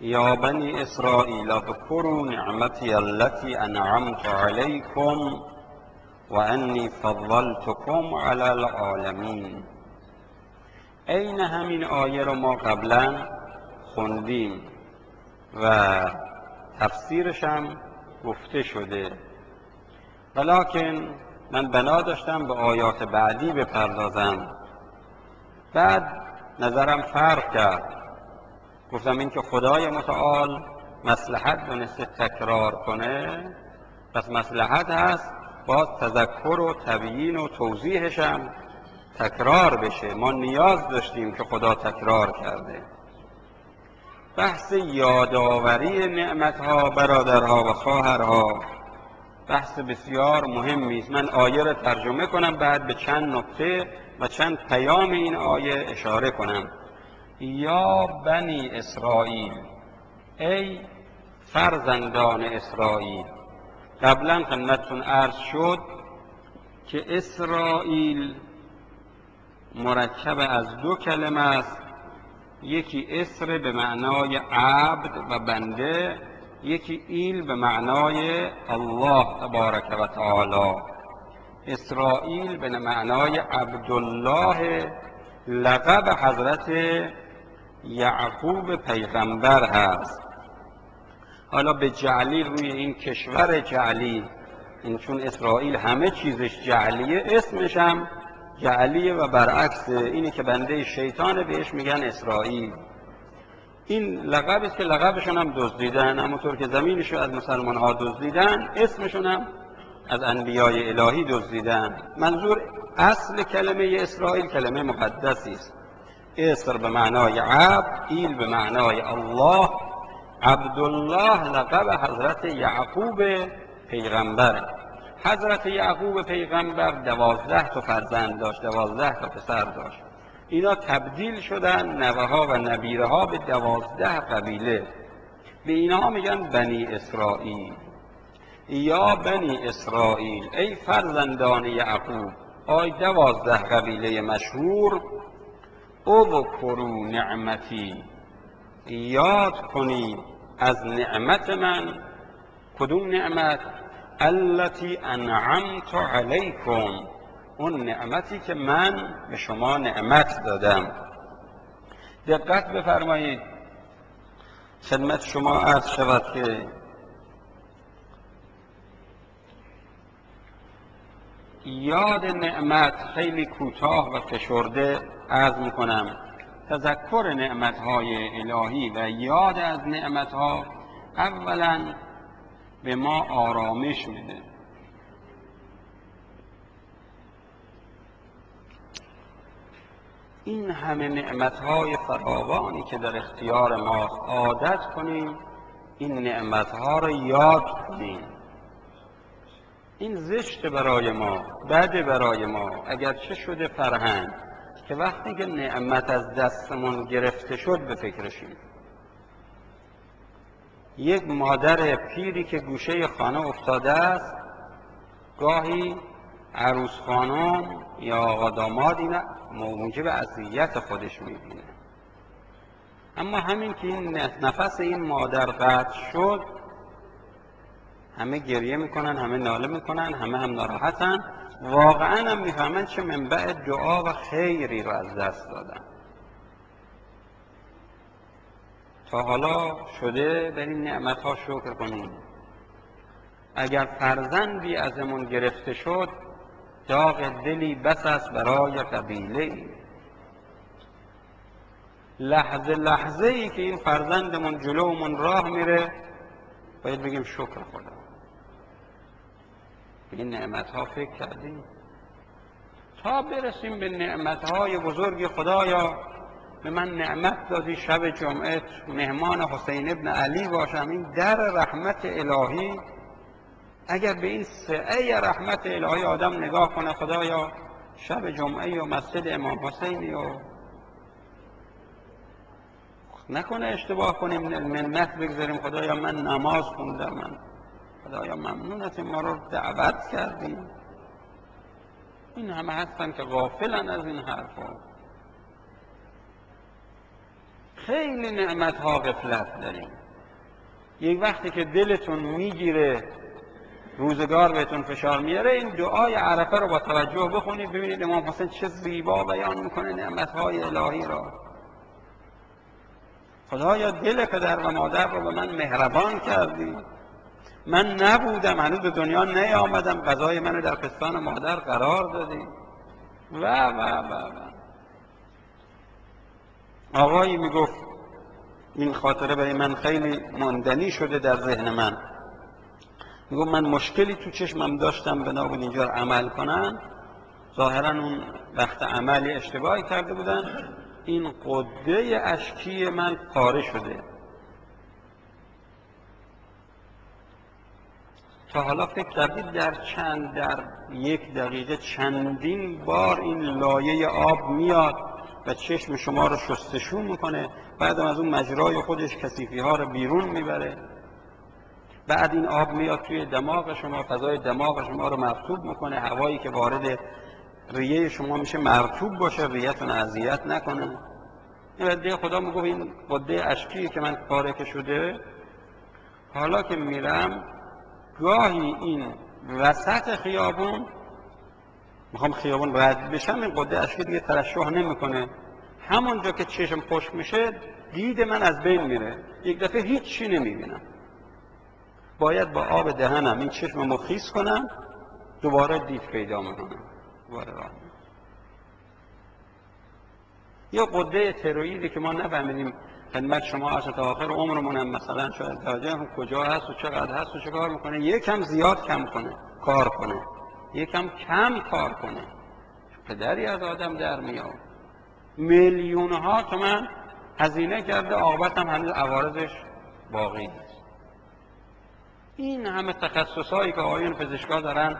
یا بنی اسرائیل اذکروا نعمتی التي انعمت علیکم و انی فضلتکم علی العالمین. عین همین آیه رو ما قبلا خوندیم و تفسیرش هم گفته شده، ولکن من بنا داشتم به آیات بعدی بپردازم. بعد نظرم فرق کرد، گفتم این که خدای متعال مصلحت دونسته تکرار کنه، پس مصلحت هست باز تذکر و تبیین و توضیحش هم تکرار بشه. ما نیاز داشتیم که خدا تکرار کرده. بحث یادآوری نعمتها برادرها و خواهرها بحث بسیار مهمی است. من آیه را ترجمه کنم، بعد به چند نکته و چند پیام این آیه اشاره کنم. یا بنی اسرائیل، ای فرزندان اسرائیل. قبلا خدمتتون عرض شد که اسرائیل مرکب از دو کلمه است، یکی اسر به معنای عبد و بنده، یکی ایل به معنای الله تبارک و تعالی. اسرائیل به معنای عبدالله، لقب حضرت یعقوب پیغمبر هست. حالا به جعلی روی این کشور جعلی، این چون اسرائیل همه چیزش جعلیه، اسمش هم جعلیه و برعکس اینی که بنده شیطانه بهش میگن اسرائیل. این لقبی است که لقبشون هم دزدیدن، همونطور که زمینشو از مسلمان ها دزدیدن، اسمشون هم از انبیای الهی دزدیدن. منظور اصل کلمه اسرائیل کلمه مقدسی است. اسر به معنای عبد، ایل به معنای الله. عبدالله لقب حضرت یعقوب پیغمبر. حضرت یعقوب پیغمبر 12 تا فرزند داشت، 12 تا پسر داشت. اینا تبدیل شدن نوه ها و نبیره ها به 12 قبیله. به اینا میگن بنی اسرائیل. یا بنی اسرائیل، ای فرزندان یعقوب، آی 12 قبیله مشهور. اذکروا نعمتی، یاد کنید از نعمت من. کدوم نعمت؟ التی انعمت علیکم، اون نعمتی که من به شما نعمت دادم. دقت بفرمایید، خدمت شما عرض شود که یاد نعمت خیلی کوتاه و فشرده عرض میکنم. تذکر نعمتهای الهی و یاد از نعمتها اولا به ما آرامش میده. این همه نعمتهای فراوانی که در اختیار ماست، عادت کنیم این نعمتها رو یاد کنیم. این زشت برای ما، بده برای ما، اگرچه شده فرهنگ که وقتی که نعمت از دستمون گرفته شد به فکرشیم. یک مادر پیری که گوشه خانه افتاده است، گاهی عروس خانم یا آقا داماد این موجب اذیت خودش میبینه، اما همین که این نفس این مادر قطع شد، همه گریه میکنن، همه ناله میکنن، همه هم ناراحتن، واقعا هم میفهمن چه منبع دعا و خیری رو از دست دادن. تا حالا شده بر این نعمتها شکر کنیم. اگر فرزندی ازمون گرفته شد، داغ دلی بس است برای قبیله ای. لحظه لحظه ای که این فرزندمون جلومون راه میره، باید بگیم شکر خدا. به این نعمتها فکر کردیم تا برسیم به نعمتهای بزرگ. خدایا به من نعمت دادی شب جمعه مهمان حسین ابن علی باشم. این در رحمت الهی، اگر به این سعه رحمت الهی آدم نگاه کنه، خدایا شب جمعه و مسجد امام حسینی و نکنه اشتباه کنیم منت بگذاریم، خدایا من نماز خوندم، من خدایا ممنونت ما رو دعوت کردیم. این همه هستن که غافلن از این حرفا. خیلی نعمت‌ها غفلت داریم. یک وقتی که دلتون میگیره، روزگار بهتون فشار میاره، این دعای عرفه رو با توجه بخونید، ببینید امام حسین چه زیبا بیان میکنه نعمت‌های الهی را. خدایا دل پدر و مادر رو به من مهربان کردی، من نبودم، هنوز به دنیا نیامدم، غذای منو در پستان مادر قرار دادی و آقایی میگفت، این خاطره برای من خیلی ماندنی شده در ذهن من، میگفت من مشکلی تو چشمم داشتم، بنا بود اینجا عمل کنم، ظاهرا اون وقت عملی اشتباهی کرده بودن، این قده اشکی من پاره شده. تا حالا فکر کردید در یک دقیقه چندین بار این لایه آب میاد و چشم شما رو شستشو میکنه، بعدم از اون مجرای خودش کثیفی ها رو بیرون میبره، بعد این آب میاد توی دماغ شما، فضای دماغ شما رو مرطوب میکنه، هوایی که وارد ریه شما میشه مرطوب باشه، ریه‌تون اذیت نکنه. این وعده خدا میگه این قده اشکی که من پاره که شده، حالا که میرم گاهی این وسط خیابون میخوام خیابون رد بشم، این قده اشکی دیگه ترشح نمیکنه، همونجا که چشم خشک میشه دید من از بین میره، یک دفعه هیچ چی نمیبینم، باید با آب دهنم این چشممو خیس کنم، دوباره دید پیدا میکنم، دوباره راه میرم. یا قده تروئیدی که ما نفهمیدیم خدمت شما اصلا تا آخر عمرمونم مثلا شاید توجه کجا هست و چقدر هست و چه کار میکنه، یکم زیاد کم کنه کار کنه، یکم کم کار کنه، پدری از آدم در میاد، میلیون ها تومان هزینه کرده، عاقبت هم هنوز عوارضش باقی است. این همه تخصصایی که آقایون پزشکا دارن،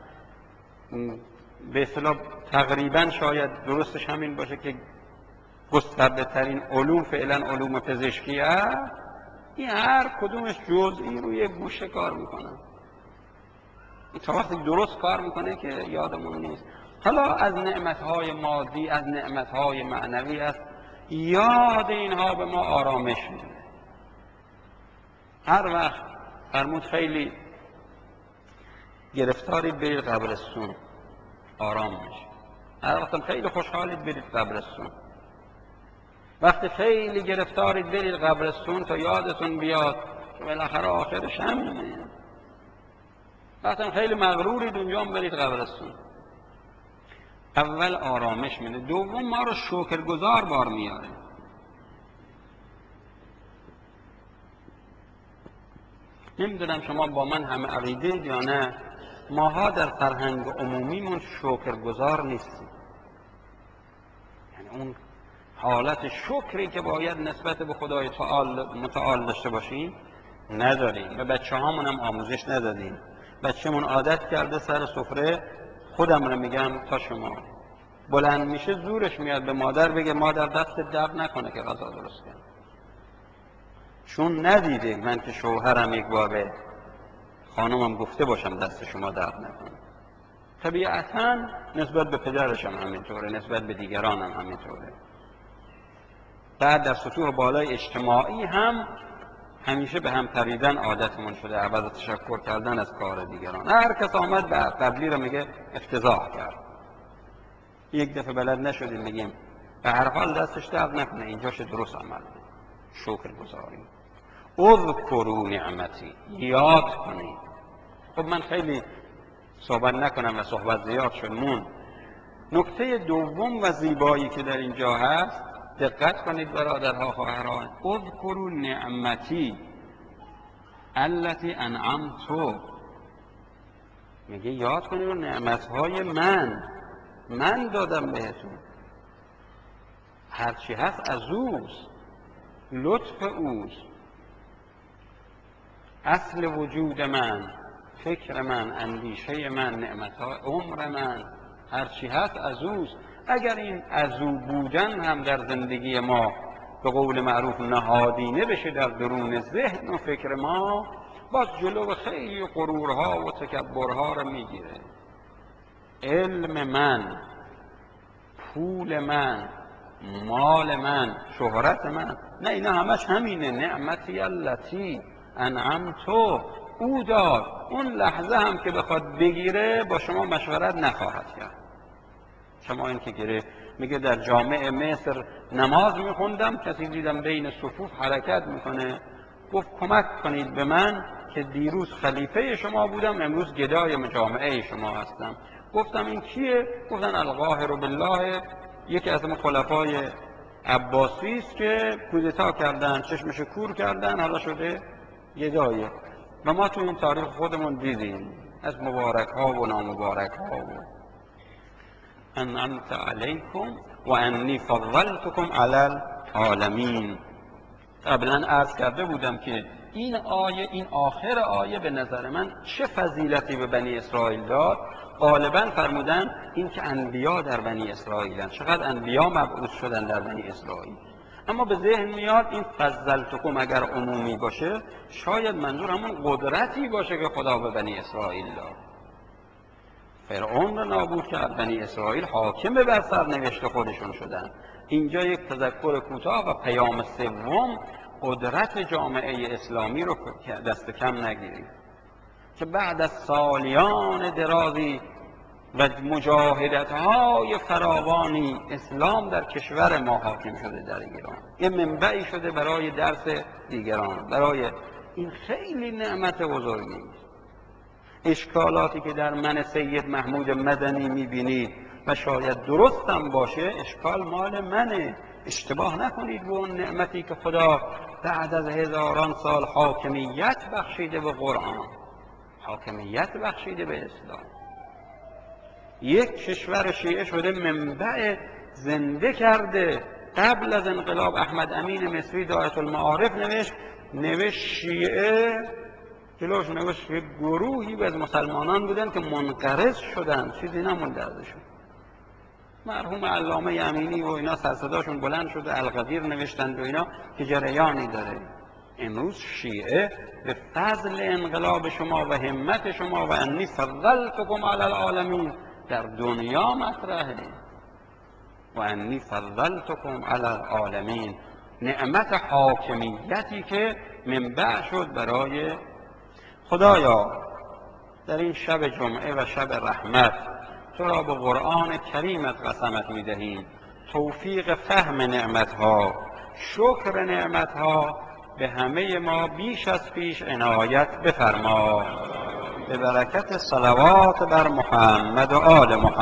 به اصطلاح تقریبا شاید درستش همین باشه که گسترده ترین علوم فعلا علوم پزشکی هست، این هر کدومش جزئی روی یک گوشه کار میکنه، تا وقتی درست کار میکنه که یادمون نیست. حالا از نعمتهای مادی، از نعمتهای معنوی است، یاد اینها به ما آرامش میده. هر وقت فرمود خیلی گرفتارید برید قبرستون آرام میشه، هر وقت خیلی خوشحالید برید قبرستون، وقتی خیلی گرفتارید برید قبرستون تا یادتون بیاد که بالاخره آخرش همینه، وقتی خیلی مغرورید اونجا برید قبرستون. اول آرامش میده، دوم ما رو شکرگزار بار میاره. نمیدونم شما با من همه عقیده یا نه، ماها در فرهنگ عمومیمون شکرگزار نیستیم، یعنی اون حالت شکری که باید نسبت به خدای متعال داشته باشیم نداریم، به بچه هامون هم آموزش ندادیم. بچه‌مون عادت کرده سر سفره، خودم رو میگم تا شما، بلند میشه زورش میاد به مادر بگه مادر دست درد نکنه که غذا درست کنه، چون ندیده من که شوهرم یک بار به خانومم گفته باشم دست شما درد نکنه. طبیعتاً نسبت به پدرشم همینطوره، نسبت به دیگرانم همینطوره. بعد در سطوح بالای اجتماعی هم همیشه به هم پریدن عادتمون شده، عوض تشکر کردن از کار دیگران. هر کس آمد به قبلی رو میگه افتضاح کرد، یک دفعه بلد نشدیم بگیم به هر حال دستش درد نکنه، اینجاش درست عمل کنه، شکر گذاریم. اذکروا نعمتی، یاد کنید. خب من خیلی صحبت نکنم و صحبت زیاد شد مون. نکته دوم و زیبایی که در اینجا هست، دقت کنید برادرها خواهران، اذکروا نعمتی التی انعمت، میگه یاد کنید نعمتهای من دادم بهتون، هرچی هست از اوست، لطف اوست، اصل وجود من، فکر من، اندیشه من، نعمتهای عمر من، هرچی هست از اوست. اگر این از او بودن هم در زندگی ما به قول معروف نهادینه بشه در درون ذهن و فکر ما، باز جلو خیلی غرورها و تکبرها رو میگیره. علم من، پول من، مال من، شهرت من. نه، اینا همش همینه. نعمتی التی انعمتو، او داد. اون لحظه هم که بخواد بگیره با شما مشورت نخواهد کرد. شما این که گرفت میگه در جامع مصر نماز میخوندم، کسی دیدم بین صفوف حرکت میکنه، گفت کمک کنید به من که دیروز خلیفه شما بودم، امروز گدای جامعه شما هستم. گفتم این کیه؟ گفتن القاهر بالله، یکی از اون خلفای عباسی است که کودتا کردن، چشمش کور کردن، حالا شده گدایه. و ما تو این تاریخ خودمون دیدیم از مبارک ها و نامبارک ها و انعمت علیکم و انی فضلتکم علی العالمین. قبلا عرض کرده بودم که این آیه، این آخر آیه به نظر من چه فضیلتی به بنی اسرائیل داد. غالبا فرمودن این که انبیا در بنی اسرائیلن، چقدر انبیا مبعوث شدن در بنی اسرائیل. اما به ذهن میاد این فضلتکم اگر عمومی باشه، شاید منظور همون قدرتی باشه که خدا به بنی اسرائیل داد. فرعون را نابود کرد، بنی اسرائیل حاکم بر سرنوشت خودشون شدن. اینجا یک تذکر کوتاه و پیام سوم، قدرت جامعه اسلامی رو دست کم نگیرید که بعد از سالیان درازی و مجاهدت‌های فراوانی اسلام در کشور ما حاکم شده در ایران، یه منبعی شده برای درس دیگران. برای این خیلی نعمت بزرگی. اشکالاتی که در من سید محمود مدنی میبینید و شاید درستم باشه، اشکال مال منه. اشتباه نکنید به اون نعمتی که خدا بعد از هزاران سال حاکمیت بخشیده به قرآن، حاکمیت بخشیده به اسلام. یک کشور شیعه شده منبع زنده کرده. قبل از انقلاب احمد امین مصری داعیة المعارف نوشت شیعه، جلوش نوشت که گروهی از مسلمانان بودن که منقرض شدن، چیزی نمونده ازشون. مرحوم علامه امینی و اینا سرصداشون بلند شده، القدیر نوشتند و اینا که جریانی داره. امروز شیعه به فضل انقلاب شما و همت شما و انی فضلتکم علی العالمین در دنیا مطرحه. و انی فضلتکم علی العالمین، نعمت حاکمیتی که منبع شد برای خدایا. در این شب جمعه و شب رحمت تو را به قرآن کریمت قسمت می‌دهیم، توفیق فهم نعمتها، شکر نعمتها به همه ما بیش از پیش عنایت بفرما. به برکت صلوات بر محمد و آل محمد.